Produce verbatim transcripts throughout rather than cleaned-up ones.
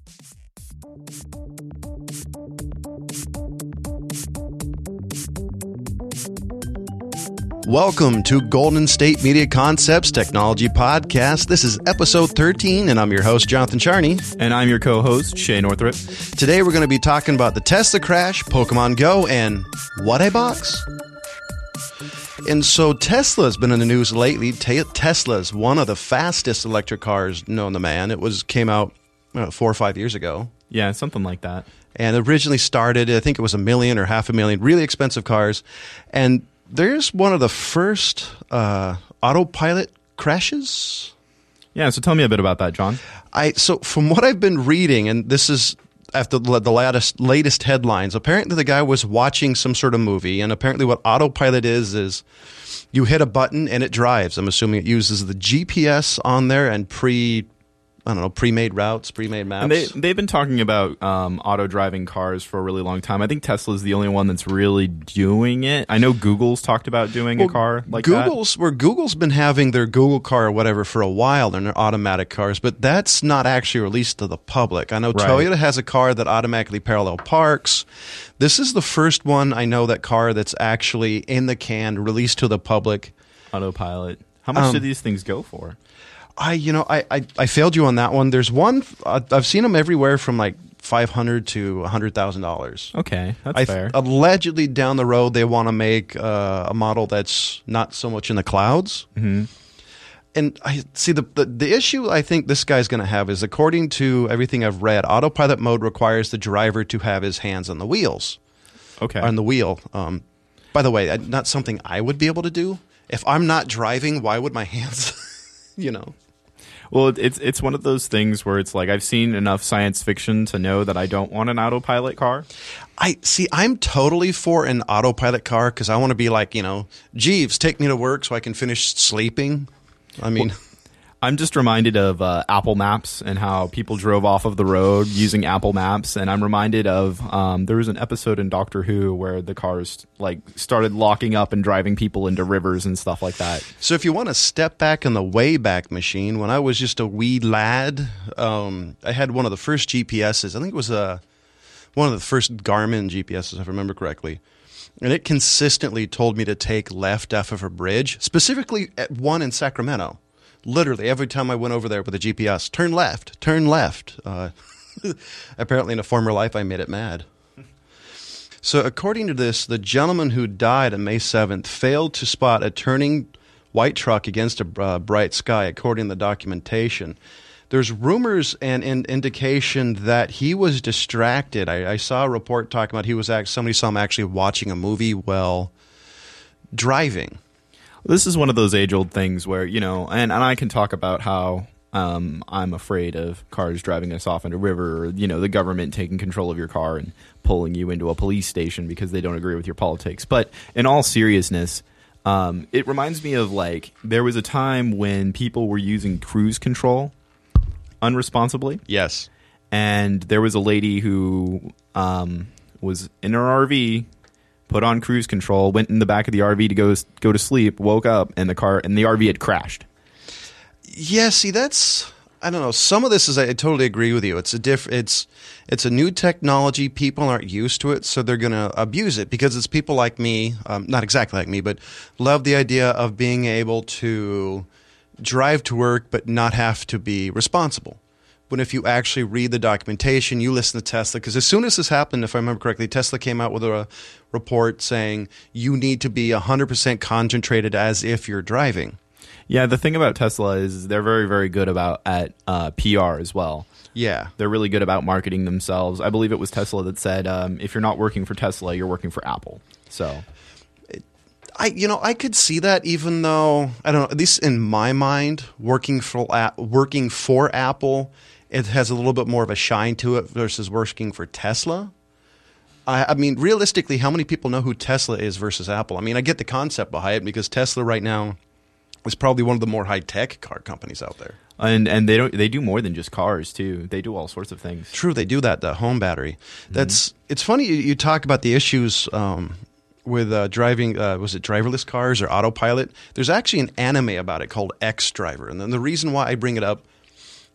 Welcome to Golden State Media Concepts Technology Podcast. This is episode thirteen, and I'm your host, Jonathan Charney. And I'm your co-host, Shay Northrup. Today we're going to be talking about the Tesla crash, Pokemon Go, and what I box. And so Tesla's been in the news lately. Te- Tesla's one of the fastest electric cars known to man. It was came out uh, four or five years ago. Yeah, something like that. And originally started, I think it was a million or half a million, really expensive cars. And there's one of the first uh, autopilot crashes. Yeah, so tell me a bit about that, John. I so from what I've been reading, and this is after the latest latest headlines, apparently the guy was watching some sort of movie, and apparently what autopilot is is you hit a button and it drives. I'm assuming it uses the G P S on there and pre I don't know, pre-made routes, pre-made maps. And they, they've been talking about um, auto-driving cars for a really long time. I think Tesla's the only one that's really doing it. I know Google's talked about doing well, a car like Google's, that. Where Google's been having their Google car or whatever for a while, and their automatic cars, but that's not actually released to the public. I know right. Toyota has a car that automatically parallel parks. This is the first one I know, that car that's actually in the can, released to the public. Autopilot. How much um, do these things go for? I, you know, I, I, I failed you on that one. There's one, uh, I've seen them everywhere from like five hundred to one hundred thousand dollars. Okay, that's I, fair. Allegedly, down the road, they want to make uh, a model that's not so much in the clouds. Mm-hmm. And I see the, the the issue I think this guy's going to have is, according to everything I've read, autopilot mode requires the driver to have his hands on the wheels. Okay. On the wheel. Um, by the way, not something I would be able to do. If I'm not driving, why would my hands, you know? Well, it's it's one of those things where it's like, I've seen enough science fiction to know that I don't want an autopilot car. I see. I'm totally for an autopilot car because I want to be like, you know, Jeeves, take me to work so I can finish sleeping. I mean, well, I'm just reminded of uh, Apple Maps and how people drove off of the road using Apple Maps, and I'm reminded of um, there was an episode in Doctor Who where the cars like started locking up and driving people into rivers and stuff like that. So if you want to step back in the Wayback Machine, when I was just a wee lad, um, I had one of the first G P S's. I think it was a, one of the first Garmin G P S's, if I remember correctly. And it consistently told me to take left off of a bridge, specifically at one in Sacramento. Literally, every time I went over there with a G P S, turn left, turn left. Uh, apparently, in a former life, I made it mad. So according to this, the gentleman who died on May seventh failed to spot a turning white truck against a uh, bright sky, according to the documentation. There's rumors and, and indication that he was distracted. I, I saw a report talking about he was act- somebody saw him actually watching a movie while driving. This is one of those age-old things where, you know, and, and I can talk about how um, I'm afraid of cars driving us off into a river, or, you know, the government taking control of your car and pulling you into a police station because they don't agree with your politics. But in all seriousness, um, it reminds me of, like, there was a time when people were using cruise control unresponsibly. Yes. And there was a lady who um, was in her R V, put on cruise control, went in the back of the R V to go go to sleep, woke up, and the car and the R V had crashed. Yeah, see, that's, I don't know. Some of this is, I totally agree with you. It's a diff, it's it's a new technology. People aren't used to it, so they're going to abuse it because it's people like me, um, not exactly like me, but love the idea of being able to drive to work but not have to be responsible. When if you actually read the documentation, you listen to Tesla, because as soon as this happened, if I remember correctly, Tesla came out with a report saying you need to be one hundred percent concentrated as if you're driving. Yeah, the thing about Tesla is they're very, very good about at uh, P R as well. Yeah. They're really good about marketing themselves. I believe it was Tesla that said, um, if you're not working for Tesla, you're working for Apple. So, I you know I could see that, even though I don't know, at least in my mind, working for working for Apple, it has a little bit more of a shine to it versus working for Tesla. I, I mean, realistically, how many people know who Tesla is versus Apple? I mean, I get the concept behind it because Tesla right now is probably one of the more high tech car companies out there. And and they don't they do more than just cars too. They do all sorts of things. True, they do that. The home battery. That's mm-hmm. It's funny you, you talk about the issues um, with uh, driving. Uh, was it driverless cars or autopilot? There's actually an anime about it called X Driver, and then the reason why I bring it up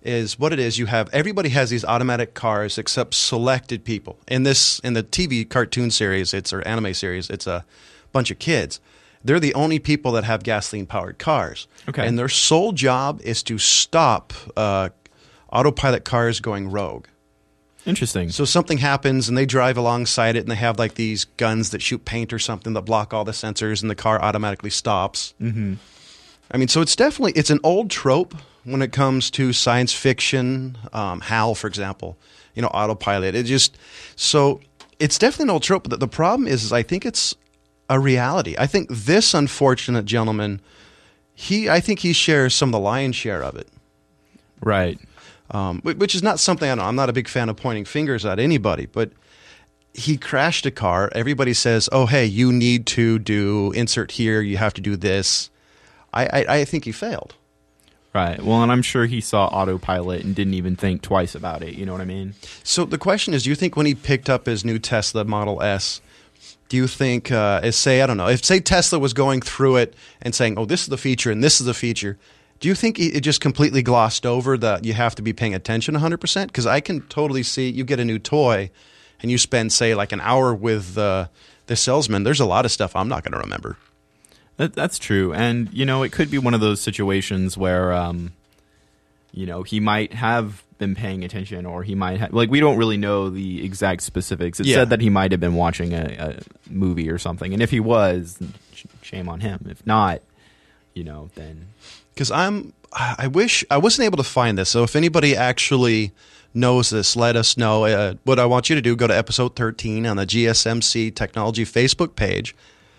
is what it is. You have everybody has these automatic cars except selected people. In this in the T V cartoon series, it's or anime series, it's a bunch of kids. They're the only people that have gasoline powered cars. Okay. And their sole job is to stop uh, autopilot cars going rogue. Interesting. So something happens and they drive alongside it and they have like these guns that shoot paint or something that block all the sensors and the car automatically stops. Mm-hmm. I mean, so it's definitely, it's an old trope when it comes to science fiction. Um, HAL, for example, you know, autopilot. It just, so it's definitely an old trope. But the problem is, is I think it's a reality. I think this unfortunate gentleman, he, I think he shares some of the lion's share of it. Right. Um, which is not something, I don't know, I'm not a big fan of pointing fingers at anybody, but he crashed a car. Everybody says, oh, hey, you need to do insert here. You have to do this. I, I, I think he failed. Right. Well, and I'm sure he saw autopilot and didn't even think twice about it. You know what I mean? So the question is, do you think when he picked up his new Tesla Model S, do you think, uh, is say, I don't know, if say Tesla was going through it and saying, oh, this is the feature and this is the feature, do you think it just completely glossed over that you have to be paying attention one hundred percent? Because I can totally see you get a new toy and you spend, say, like an hour with uh, the salesman. There's a lot of stuff I'm not going to remember. That, that's true. And, you know, it could be one of those situations where, um, you know, he might have been paying attention or he might have, like, we don't really know the exact specifics. It Yeah. said that he might have been watching a, a movie or something. And if he was, sh- shame on him. If not, you know, then... Because I'm, I wish, I wasn't able to find this. So if anybody actually knows this, let us know. Uh, what I want you to do, go to episode thirteen on the G S M C Technology Facebook page.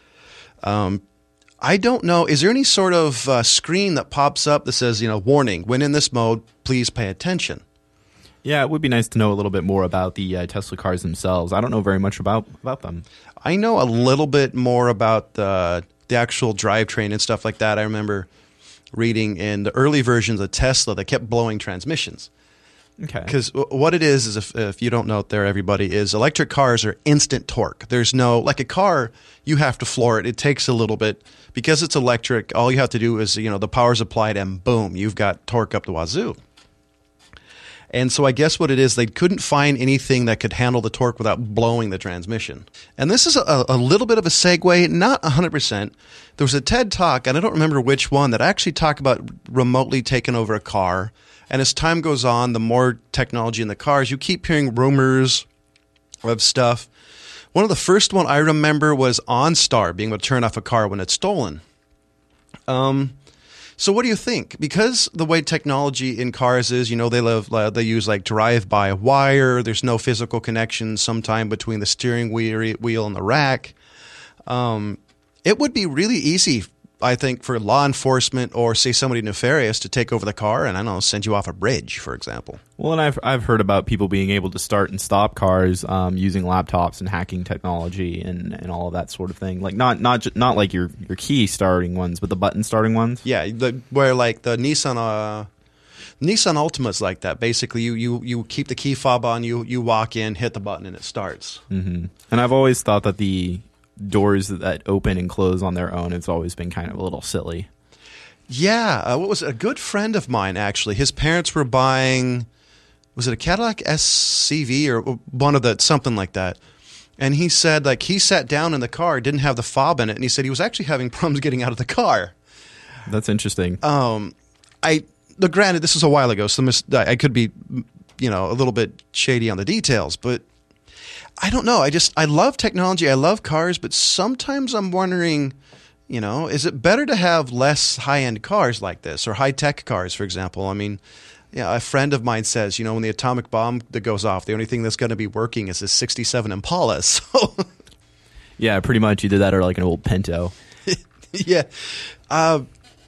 Um, I don't know. Is there any sort of uh, screen that pops up that says, you know, warning, when in this mode, please pay attention? Yeah, it would be nice to know a little bit more about the uh, Tesla cars themselves. I don't know very much about, about them. I know a little bit more about the, the actual drivetrain and stuff like that. I remember reading in the early versions of Tesla that kept blowing transmissions. Okay. Because what it is, is if, if you don't know it there, everybody, is electric cars are instant torque. There's no, like a car, you have to floor it. It takes a little bit. Because it's electric, all you have to do is, you know, the power's applied and boom, you've got torque up the wazoo. And so I guess what it is, they couldn't find anything that could handle the torque without blowing the transmission. And this is a, a little bit of a segue, not one hundred percent. There was a TED Talk, and I don't remember which one, that actually talked about remotely taking over a car. And as time goes on, the more technology in the cars, you keep hearing rumors of stuff. One of the first one I remember was OnStar, being able to turn off a car when it's stolen. Um... So what do you think? Because the way technology in cars is, you know, they love uh, they use like drive-by-wire. There's no physical connection sometime between the steering wheel, wheel and the rack. Um, it would be really easy, I think, for law enforcement or, say, somebody nefarious to take over the car and, I don't know, send you off a bridge, for example. Well, and I've I've heard about people being able to start and stop cars um, using laptops and hacking technology and, and all of that sort of thing. Like not not ju- not like your, your key starting ones, but the button starting ones. Yeah, the, where like the Nissan uh, Nissan Altima's like that. Basically, you, you, you keep the key fob on, you you walk in, hit the button, and it starts. Mm-hmm. And I've always thought that the doors that open and close on their own, it's always been kind of a little silly. Yeah, uh, what was it? A good friend of mine, actually, his parents were buying, was it a Cadillac S C V or one of the, something like that. And he said, like, he sat down in the car, didn't have the fob in it, and he said he was actually having problems getting out of the car. That's interesting. Um, I, the granted, this was a while ago, so mis- I could be, you know, a little bit shady on the details, but I don't know. I just, I love technology. I love cars, but sometimes I'm wondering, you know, is it better to have less high-end cars like this or high-tech cars, for example? I mean, yeah, a friend of mine says, you know, when the atomic bomb that goes off, the only thing that's going to be working is this sixty-seven Impala. So, yeah, pretty much either that or like an old Pinto. yeah. Uh,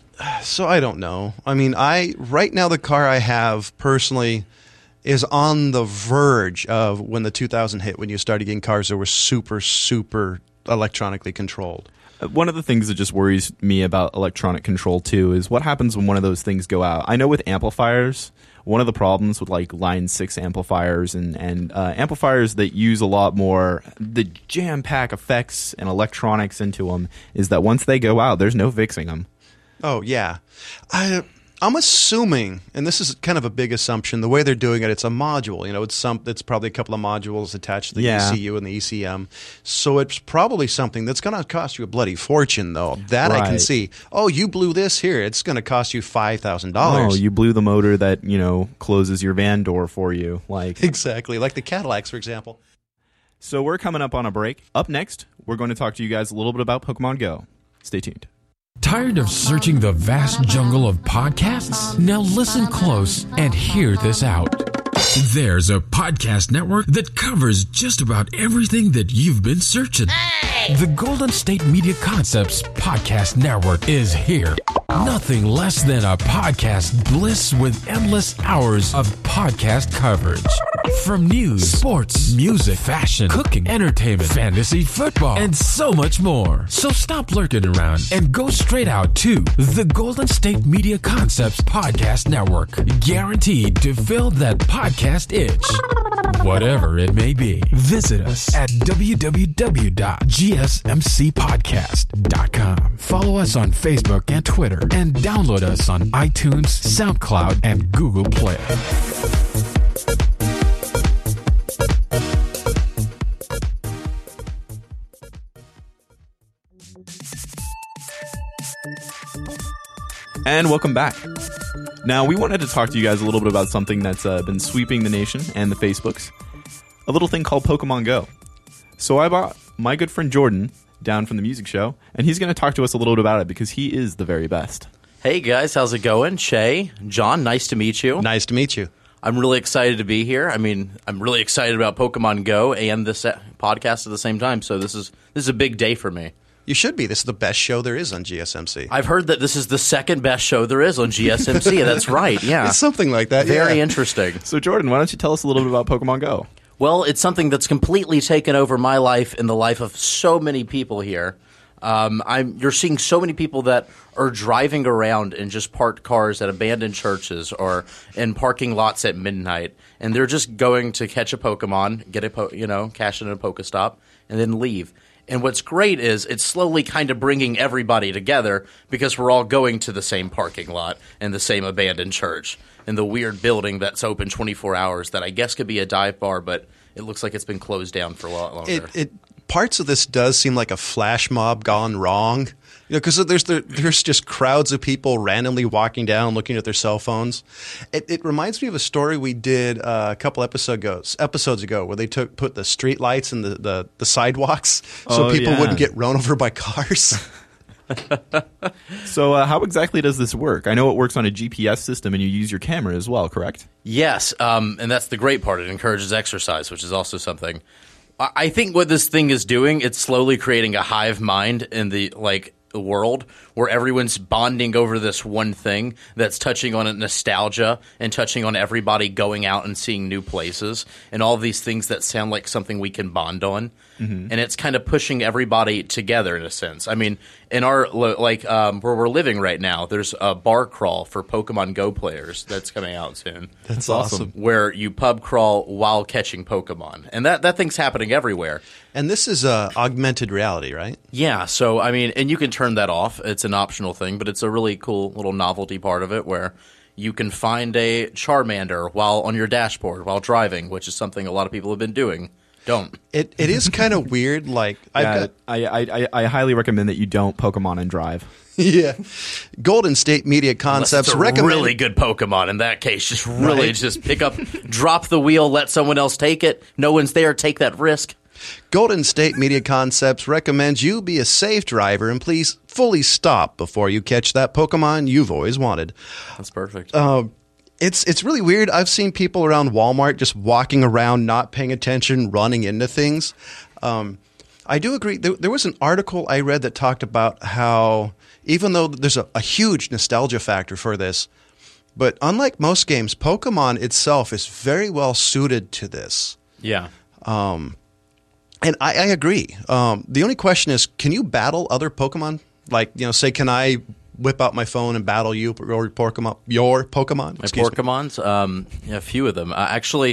so I don't know. I mean, I right now the car I have personally is on the verge of when the two thousand hit, when you started getting cars that were super, super electronically controlled. One of the things that just worries me about electronic control, too, is what happens when one of those things go out. I know with amplifiers, one of the problems with like Line six amplifiers and, and uh, amplifiers that use a lot more, the jam-pack effects and electronics into them, is that once they go out, there's no fixing them. Oh, yeah. I I'm assuming, and this is kind of a big assumption, the way they're doing it, it's a module. You know, it's some. It's probably a couple of modules attached to the Yeah. E C U and the E C M. So it's probably something that's going to cost you a bloody fortune, though. That I can Right. see. Oh, you blew this here. It's going to cost you five thousand Oh, dollars. you blew the motor that, you know, closes your van door for you. Like, Exactly, like the Cadillacs, for example. so we're coming up on a break. Up next, we're going to talk to you guys a little bit about Pokemon Go. Stay tuned. Tired of searching the vast jungle of podcasts? Now listen close and hear this out. There's a podcast network that covers just about everything that you've been searching. The Golden State Media Concepts Podcast Network is here. Nothing less than a podcast bliss with endless hours of podcast coverage. From news, sports, music, fashion, cooking, entertainment, fantasy, football, and so much more. So stop lurking around and go straight out to the Golden State Media Concepts Podcast Network. Guaranteed to fill that podcast itch. Whatever it may be. Visit us at w w w dot g s m c podcast dot com. Follow us on Facebook and Twitter, and download us on iTunes, SoundCloud, and Google Play. And welcome back. Now, we wanted to talk to you guys a little bit about something that's uh, been sweeping the nation and the Facebooks. A little thing called Pokemon Go. So I brought my good friend Jordan down from the music show, and he's going to talk to us a little bit about it because he is the very best. Hey guys, how's it going? Shay, John, nice to meet you. Nice to meet you. I'm really excited to be here. I mean, I'm really excited about Pokemon Go and this uh, podcast at the same time. So this is this is a big day for me. You should be. This is the best show there is on G S M C. I've heard that this is the second best show there is on G S M C. That's right. Yeah, It's something like that. very yeah. interesting. So, Jordan, why don't you tell us a little bit about Pokemon Go? Well, it's something that's completely taken over my life and the life of so many people here. Um, I'm, you're seeing so many people that are driving around in just parked cars at abandoned churches or in parking lots at midnight, and they're just going to catch a Pokemon, get a po- you know, cash in a Pokestop, and then leave. And what's great is it's slowly kind of bringing everybody together because we're all going to the same parking lot and the same abandoned church and the weird building that's open twenty-four hours that I guess could be a dive bar, but it looks like it's been closed down for a lot longer. It, it parts of this does seem like a flash mob gone wrong. You know, because there's there, there's just crowds of people randomly walking down, looking at their cell phones. It, it reminds me of a story we did uh, a couple episodes ago, episodes ago, where they took put the street lights in the, the, the sidewalks so Oh, people yeah. wouldn't get run over by cars. So, uh, how exactly does this work? I know it works on a G P S system, and you use your camera as well, correct? Yes, um, and that's the great part. It encourages exercise, which is also something. I I think what this thing is doing, it's slowly creating a hive mind in the like world where everyone's bonding over this one thing that's touching on nostalgia and touching on everybody going out and seeing new places and all these things that sound like something we can bond on. Mm-hmm. And it's kind of pushing everybody together in a sense. I mean, in our like um, where we're living right now, there's a bar crawl for Pokemon Go players that's coming out soon. That's awesome. Where you pub crawl while catching Pokemon, and that that thing's happening everywhere. And this is uh, augmented reality, right? Yeah, so I mean, and you can turn that off. It's an optional thing, but it's a really cool little novelty part of it where you can find a Charmander while on your dashboard while driving, which is something a lot of people have been doing. Don't. It It is kind of weird. Like I've Yeah, got I, I, I, I highly recommend that you don't Pokemon and drive. yeah, Golden State Media Unless Concepts it's a recommend really good Pokemon. In that case, just really Right. just pick up, drop the wheel, let someone else take it. No one's there. Take that risk. Golden State Media Concepts recommends you be a safe driver and please fully stop before you catch that Pokemon you've always wanted. That's perfect. Uh, it's it's really weird. I've seen people around Walmart just walking around, not paying attention, running into things. Um, I do agree. There, there was an article I read that talked about how even though there's a, a huge nostalgia factor for this, but unlike most games, Pokemon itself is very well suited to this. yeah. And I, I agree. Um, the only question is, can you battle other Pokemon? Like, you know, say, can I whip out my phone and battle you or your Pokemon? Your Pokemon? My Excuse me. Pokemons, um, yeah, a few of them. Uh, actually,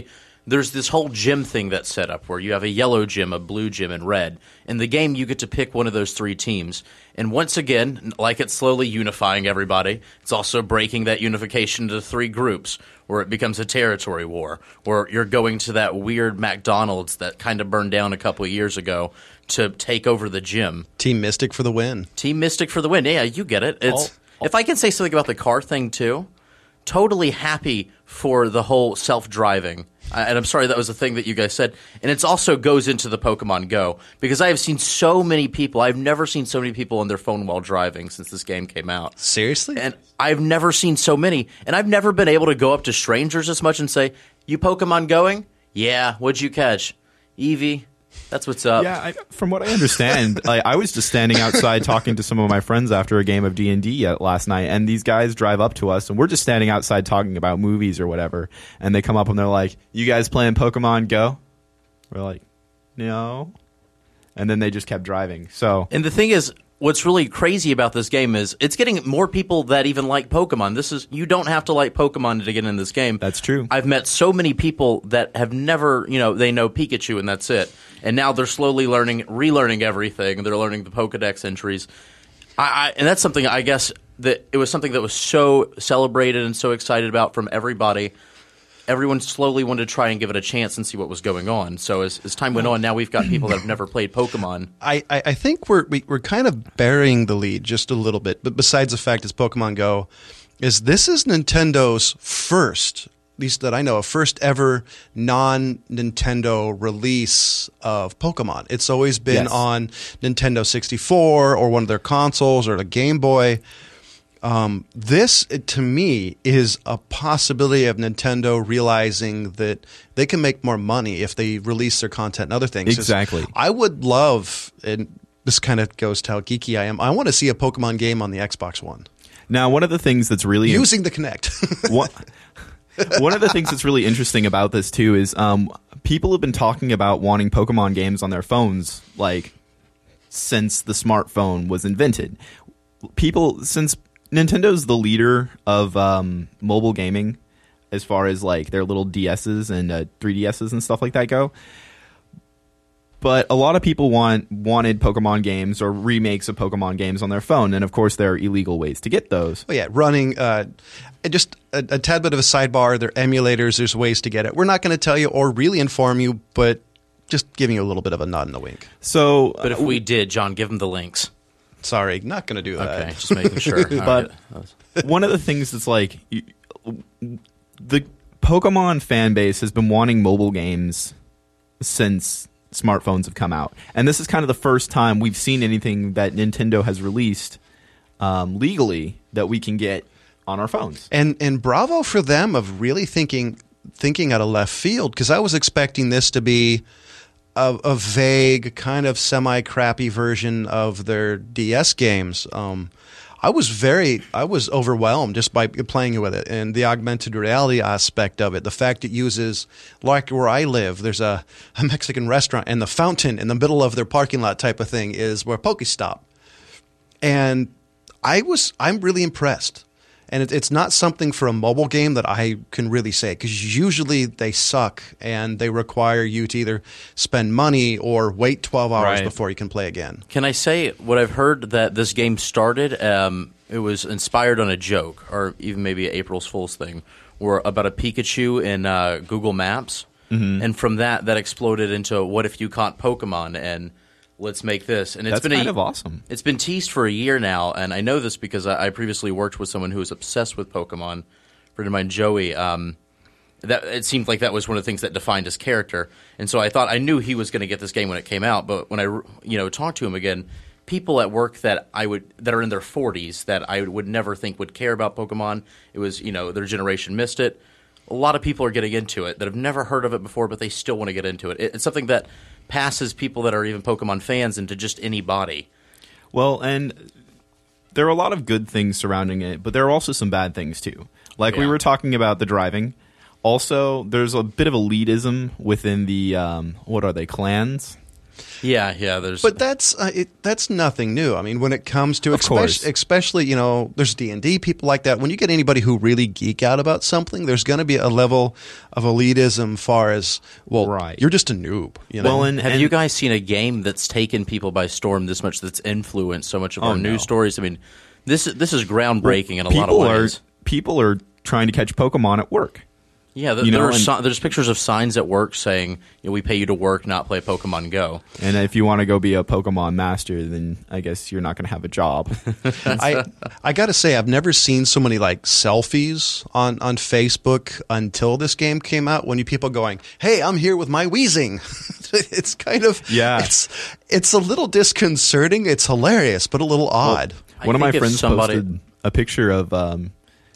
there's this whole gym thing that's set up where you have a yellow gym, a blue gym, and red. In the game, you get to pick one of those three teams. And once again, like it's slowly unifying everybody, it's also breaking that unification into three groups where it becomes a territory war, where you're going to that weird McDonald's that kind of burned down a couple of years ago to take over the gym. Team Mystic for the win. Team Mystic for the win. Yeah, you get it. It's All- If I can say something about the car thing, too, totally happy for the whole self-driving. Uh, and I'm sorry that was the thing that you guys said. And it also goes into the Pokemon Go because I have seen so many people. I've never seen so many people on their phone while driving since this game came out. Seriously? And I've never seen so many. And I've never been able to go up to strangers as much and say, "You Pokemon going? Yeah. What'd you catch? Eevee? That's what's up." Yeah, I, from what I understand, I, I was just standing outside talking to some of my friends after a game of D and D last night, and these guys drive up to us, and we're just standing outside talking about movies or whatever, and they come up and they're like, "You guys playing Pokemon Go?" We're like, "No," and then they just kept driving. So, And the thing is, what's really crazy about this game is it's getting more people that even like Pokemon. This is you don't have to like Pokemon to get in this game. That's true. I've met so many people that have never, you know, they know Pikachu and that's it. And now they're slowly learning, relearning everything. They're learning the Pokedex entries. I, I, and that's something I guess that it was something that was so celebrated and so excited about from everybody. Everyone slowly wanted to try and give it a chance and see what was going on. So as, as time went on, now we've got people that have never played Pokemon. I, I, I think we're we, we're kind of burying the lead just a little bit. But besides the fact it's Pokemon Go, is this is Nintendo's first, at least that I know, of, first ever non-Nintendo release of Pokemon. It's always been Yes. on Nintendo sixty-four or one of their consoles or the Game Boy. Um, this, to me, is a possibility of Nintendo realizing that they can make more money if they release their content and other things. Exactly. I would love, and this kind of goes to how geeky I am, I want to see a Pokemon game on the Xbox One. now one of the things that's really Using the Kinect. One, one of the things that's really interesting about this too is um, people have been talking about wanting Pokemon games on their phones like since the smartphone was invented. People since Nintendo's the leader of um, mobile gaming as far as like their little D S's and uh, three D S's and stuff like that go. But a lot of people want wanted Pokemon games or remakes of Pokemon games on their phone, and of course there are illegal ways to get those. Oh, yeah, running, uh, just a, a tad bit of a sidebar. There are emulators, there's ways to get it. We're not going to tell you or really inform you, but just giving you a little bit of a nod and a wink. So, But if we did, John, give them the links. Sorry, not going to do that. Okay, just making sure. All But- right. one of the things that's like you- the Pokemon fan base has been wanting mobile games since smartphones have come out, and this is kind of the first time we've seen anything that Nintendo has released um, legally that we can get on our phones. And and bravo for them of really thinking thinking out of left field, because I was expecting this to be a, a vague, kind of semi-crappy version of their D S games. Um, I was very, I was overwhelmed just by playing with it, and the augmented reality aspect of it. The fact it uses, like where I live, there's a, a Mexican restaurant, and the fountain in the middle of their parking lot type of thing is where Pokestop. And I was, I'm really impressed. And it, it's not something for a mobile game that I can really say, because usually they suck and they require you to either spend money or wait twelve hours Right. before you can play again. Can I say what I've heard that this game started? Um, it was inspired on a joke, or even maybe an April's Fool's thing, where about a Pikachu in uh, Google Maps, Mm-hmm. and from that, that exploded into what if you caught Pokemon, and let's make this. And it's That's been kind a, of awesome. It's been teased for a year now, and I know this because I, I previously worked with someone who was obsessed with Pokemon. A friend of mine, Joey. Um, that it seemed like that was one of the things that defined his character, and so I thought I knew he was going to get this game when it came out. But when I, you know, talked to him again, people at work that I would that are in their forties that I would never think would care about Pokemon. It was, you know, their generation missed it. A lot of people are getting into it that have never heard of it before, but they still want to get into it. it it's something that passes people that are even Pokemon fans into just anybody. Well, and there are a lot of good things surrounding it, but there are also some bad things too. Like we Yeah. were talking about the driving. Also, there's a bit of elitism within the um, what are they clans? Yeah, yeah. There's, But that's uh, it, that's nothing new. I mean, when it comes to Of course. especially, especially, you know, there's D and D people like that. When you get anybody who really geek out about something, there's going to be a level of elitism, far as well. Right. You're just a noob. You know. Well, and have and- you guys seen a game that's taken people by storm this much? That's influenced so much of Oh, our no. news stories. I mean, this is this is groundbreaking in a lot of people ways. are people are trying to catch Pokemon at work. Yeah, th- you know, there are and- si- there's pictures of signs at work saying, you know, "We pay you to work, not play Pokemon Go." And if you want to go be a Pokemon master, then I guess you're not going to have a job. I I got to say, I've never seen so many like selfies on, on Facebook until this game came out. When you people going, "Hey, I'm here with my Weezing," it's kind of Yeah. It's it's a little disconcerting. It's hilarious, but a little odd. I One of my think if friends somebody- posted a picture of um,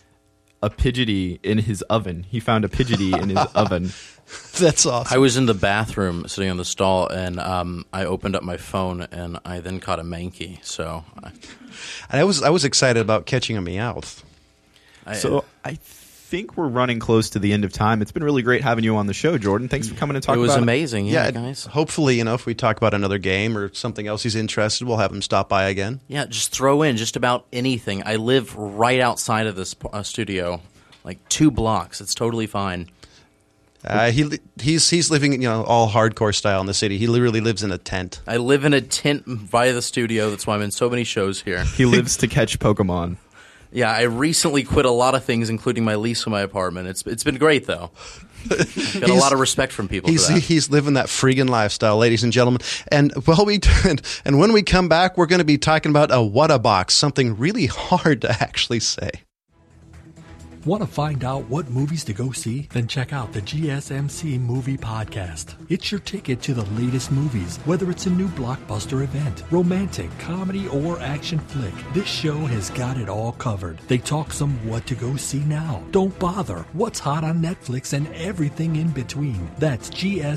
a Pidgeotty in his oven. He found a Pidgeotty in his oven. That's awesome. I was in the bathroom sitting on the stall, and um, I opened up my phone, and I then caught a Mankey. So, I, And I was I was excited about catching a Meowth. I, So I think we're running close to the end of time. It's been really great having you on the show, Jordan. Thanks for coming and it talking was about amazing. Yeah, Yeah, guys. hopefully, you know, if we talk about another game or something else he's interested, we'll have him stop by again. Yeah, just throw in just about anything. I live right outside of this uh, studio, like two blocks. It's totally fine. Uh, he li- he's he's living, you know, all hardcore style in the city. He literally lives in a tent. I live in a tent by the studio. That's why I'm in so many shows here. He lives to catch Pokemon. Yeah, I recently quit a lot of things, including my lease on my apartment. It's it's been great though. Got a He's- lot of respect from people He's for that. he's living that freaking lifestyle, ladies and gentlemen. And while we and, and when we come back, we're going to be talking about a Whata box, something really hard to actually say. Want to find out what movies to go see? Then check out the G S M C Movie Podcast. It's your ticket to the latest movies, whether it's a new blockbuster event, romantic, comedy, or action flick. This show has got it all covered. They talk some what to go see now. Don't bother. What's hot on Netflix and everything in between. That's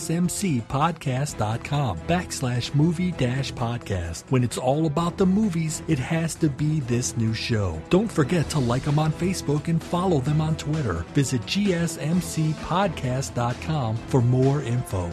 gsmcpodcast.com backslash movie dash podcast. When it's all about the movies, it has to be this new show. Don't forget to like them on Facebook and follow them on Twitter. Visit g s m c podcast dot com for more info.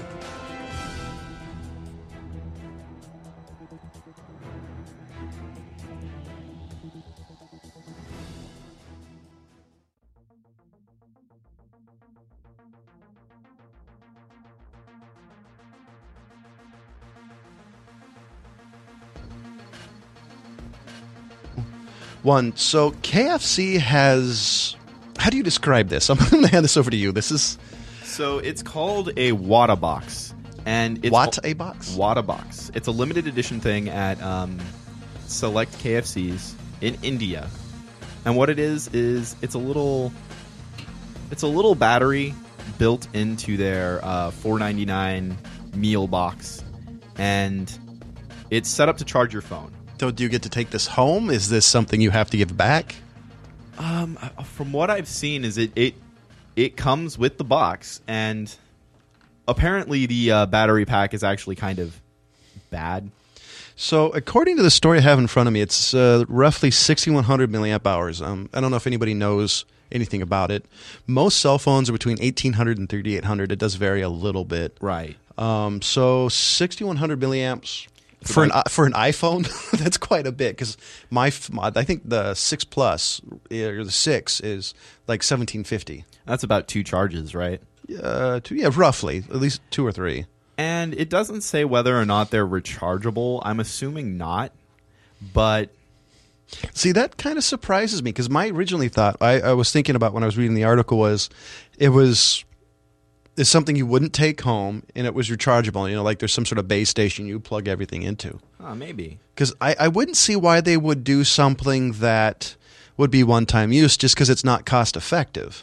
One, so K F C has. How do you describe this? I'm going to hand this over to you. This is So it's called a Whata box, and it's what a box. Whata box. It's a limited edition thing at um, select K F Cs in India, and what it is is it's a little, it's a little battery built into their uh, four ninety-nine meal box, and it's set up to charge your phone. So do you get to take this home? Is this something you have to give back? Um, from what I've seen, is it it it comes with the box, and apparently the uh, battery pack is actually kind of bad. So, according to the story I have in front of me, it's uh, roughly sixty-one hundred milliamp hours. Um, I don't know if anybody knows anything about it. Most cell phones are between eighteen hundred and thirty-eight hundred. It does vary a little bit. Right. Um, so, sixty-one hundred milliamps for an for an iPhone, that's quite a bit. Because my, f- my, I think the six Plus or the six is like seventeen fifty. That's about two charges, right? Uh, two, yeah, roughly, at least two or three. And it doesn't say whether or not they're rechargeable. I'm assuming not, but See, that kind of surprises me because my originally thought I, I was thinking about when I was reading the article was it was is something you wouldn't take home and it was rechargeable. You know, like there's some sort of base station you plug everything into. uh, maybe. Because I, I wouldn't see why they would do something that would be one-time use just because it's not cost-effective.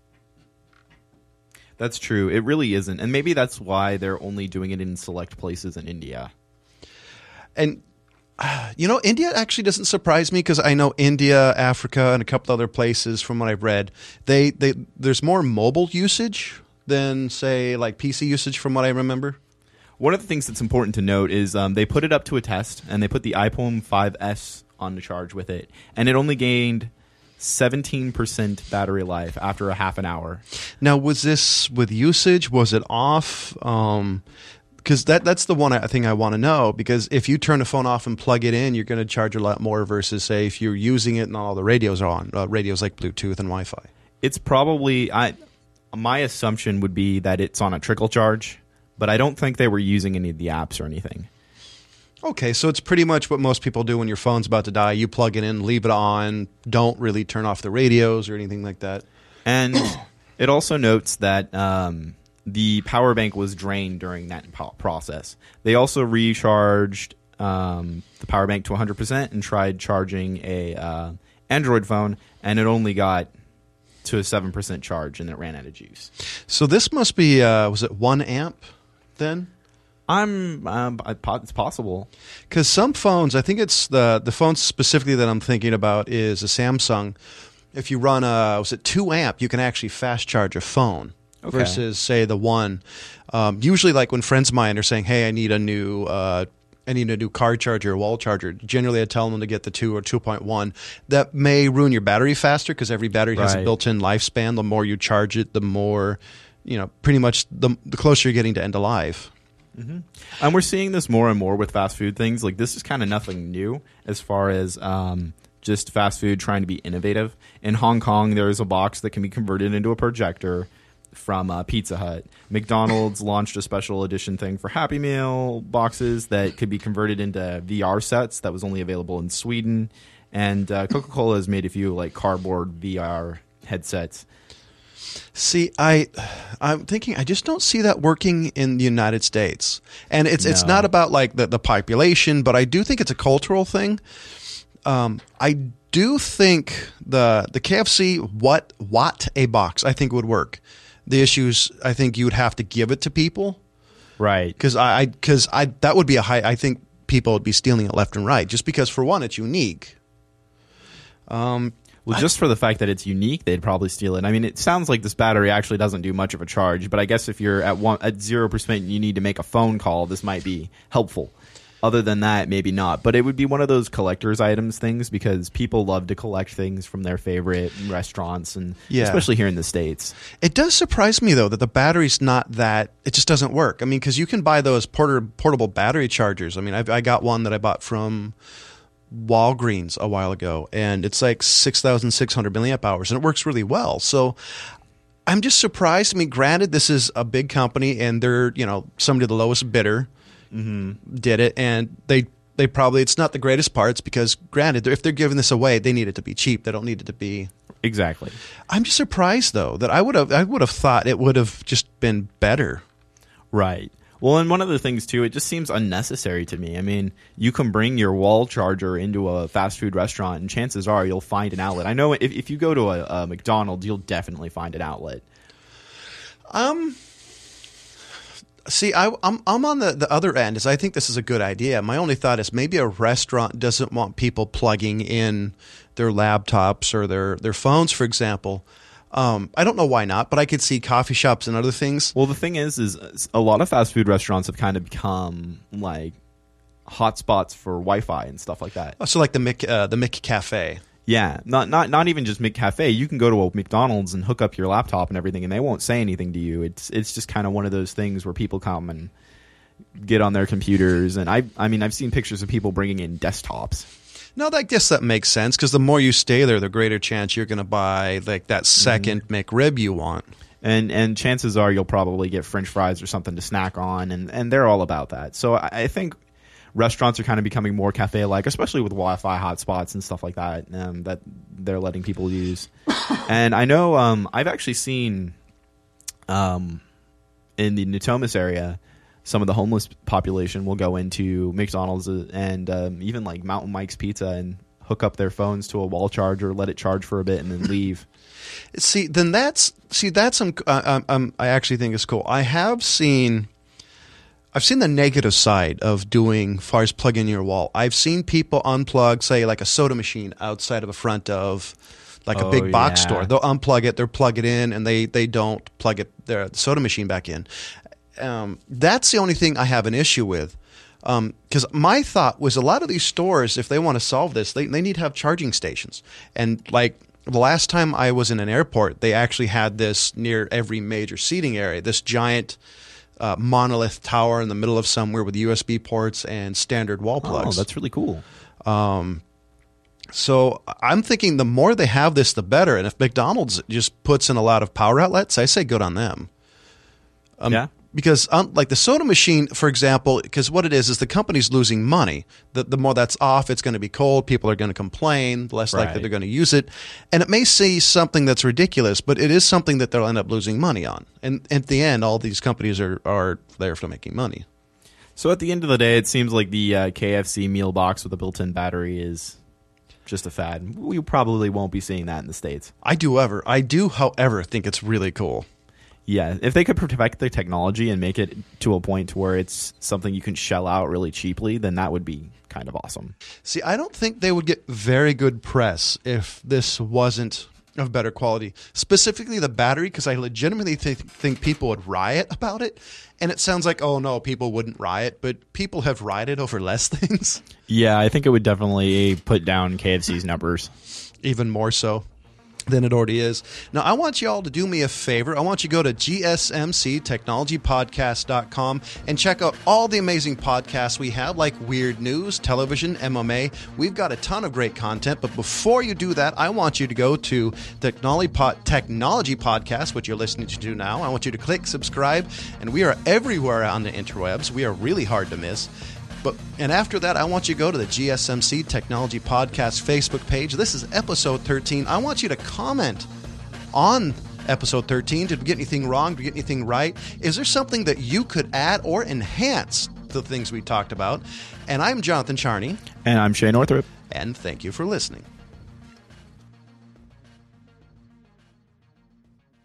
That's true. It really isn't. And maybe that's why they're only doing it in select places in India. And, uh, you know, India actually doesn't surprise me because I know India, Africa, and a couple other places from what I've read, they, they there's more mobile usage than, say, like P C usage from what I remember. One of the things that's important to note is um, they put it up to a test, and they put the iPhone five S on the charge with it, and it only gained seventeen percent battery life after a half an hour. Now, was this with usage? Was it off? Um, Because that, that's the one I think I want to know, because if you turn the phone off and plug it in, you're going to charge a lot more versus, say, if you're using it and all the radios are on, uh, radios like Bluetooth and Wi-Fi. It's probably, I, my assumption would be that it's on a trickle charge, but I don't think they were using any of the apps or anything. Okay, so it's pretty much what most people do when your phone's about to die. You plug it in, leave it on, don't really turn off the radios or anything like that. And it also notes that... Um, the power bank was drained during that process. They also recharged um, the power bank to one hundred percent and tried charging a uh, Android phone, and it only got to a seven percent charge, and it ran out of juice. So this must be, uh, was it one amp then? I'm, um, I, it's possible. Because some phones, I think it's the, the phone specifically that I'm thinking about is a Samsung. If you run a, was it two amp, you can actually fast charge a phone. Okay. Versus, say, the one. Um, usually, like when friends of mine are saying, "Hey, I need a new, uh, I need a new car charger, or wall charger." Generally, I tell them to get the two or two point one. That may ruin your battery faster because every battery has right. a built-in lifespan. The more you charge it, the more, you know, pretty much the, the closer you're getting to end of life. Mm-hmm. And we're seeing this more and more with fast food things. Like this is kind of nothing new as far as. Um, just fast food trying to be innovative. In Hong Kong, there is a box that can be converted into a projector. From uh, Pizza Hut. McDonald's launched a special edition thing for Happy Meal boxes that could be converted into V R sets that was only available in Sweden. And uh, Coca-Cola has made a few like cardboard V R headsets. See, I, I'm thinking I just don't see that working in the United States. And it's no. it's not about like the, the population, but I do think it's a cultural thing. Um, I do think the the K F C what what a box I think would work. The issues, I think you would have to give it to people, right? Because I, because I, I, that would be a high. I think people would be stealing it left and right, just because for one, it's unique. Um, well, I, just for the fact that it's unique, they'd probably steal it. I mean, it sounds like this battery actually doesn't do much of a charge, but I guess if you're at one at zero percent, you need to make a phone call. This might be helpful. Other than that, maybe not. But it would be one of those collector's items things because people love to collect things from their favorite restaurants, and yeah. especially here in the States. It does surprise me, though, that the battery's not that – it just doesn't work. I mean, because you can buy those porter, portable battery chargers. I mean, I've, I got one that I bought from Walgreens a while ago, and it's like six thousand six hundred milliamp hours, and it works really well. So I'm just surprised. I mean, granted, this is a big company, and they're, you know, somebody the lowest bidder – Mm-hmm. did it, and they they probably it's not the greatest parts because granted if they're giving this away they need it to be cheap, they don't need it to be exactly. I'm just surprised though that I would have I would have thought it would have just been better. Right. Well, and one of the things too, it just seems unnecessary to me. I mean, you can bring your wall charger into a fast food restaurant and chances are you'll find an outlet. I know if, if you go to a, a McDonald's you'll definitely find an outlet. um See, I, I'm I'm on the, the other end. Is I think this is a good idea. My only thought is maybe a restaurant doesn't want people plugging in their laptops or their, their phones, for example. Um, I don't know why not, but I could see coffee shops and other things. Well, the thing is, is a lot of fast food restaurants have kind of become like hotspots for Wi-Fi and stuff like that. Oh, so like the Mick uh, the Mick Cafe. Yeah, not not not even just McCafe. You can go to a McDonald's and hook up your laptop and everything, and they won't say anything to you. It's it's just kind of one of those things where people come and get on their computers, and I I mean I've seen pictures of people bringing in desktops. No, I guess that makes sense because the more you stay there, the greater chance you're going to buy like that second mm-hmm. McRib you want. And and chances are you'll probably get French fries or something to snack on, and, and they're all about that. So I, I think restaurants are kind of becoming more cafe-like, especially with Wi-Fi hotspots and stuff like that um, that they're letting people use. And I know um, I've actually seen um, in the Natomas area, some of the homeless population will go into McDonald's and um, even like Mountain Mike's Pizza and hook up their phones to a wall charger, let it charge for a bit, and then leave. See, then that's see that's um, uh, um, I actually think is cool. I have seen. I've seen the negative side of doing far as plug in your wall. I've seen people unplug, say, like a soda machine outside of the front of like oh, a big box yeah. store. They'll unplug it, they'll plug it in, and they, they don't plug it their the soda machine back in. Um, that's the only thing I have an issue with. Because um, my thought was a lot of these stores, if they want to solve this, they, they need to have charging stations. And like the last time I was in an airport, they actually had this near every major seating area, this giant uh, monolith tower in the middle of somewhere with U S B ports and standard wall plugs. Oh, that's really cool. So I'm thinking the more they have this, the better. And if McDonald's just puts in a lot of power outlets, I say good on them. Um, yeah. Because um, like the soda machine, for example, because what it is is the company's losing money. The, the more that's off, it's going to be cold. People are going to complain. The less likely Right. they're going to use it. And it may see something that's ridiculous, but it is something that they'll end up losing money on. And at the end, all these companies are, are there for making money. So at the end of the day, it seems like the uh, K F C meal box with a built-in battery is just a fad. We probably won't be seeing that in the States. I do ever, I do, however, think it's really cool. Yeah, if they could protect the technology and make it to a point to where it's something you can shell out really cheaply, then that would be kind of awesome. See, I don't think they would get very good press if this wasn't of better quality. Specifically the battery, because I legitimately th- think people would riot about it. And it sounds like, oh no, people wouldn't riot, but people have rioted over less things. Yeah, I think it would definitely put down K F C's numbers. Even more so than it already is. Now, I want you all to do me a favor. I want you to go to G S M C technology podcast dot com and check out all the amazing podcasts we have, like Weird News, Television, M M A. We've got a ton of great content, but before you do that, I want you to go to Technology, Pod, Technology Podcast, which you're listening to now. I want you to click subscribe, and we are everywhere on the interwebs. We are really hard to miss. But and after that, I want you to go to the G S M C Technology Podcast Facebook page. This is episode thirteen. I want you to comment on episode thirteen. Did we get anything wrong? Did we get anything right? Is there something that you could add or enhance to the things we talked about? And I'm Jonathan Charney. And I'm Shane Northrup. And thank you for listening.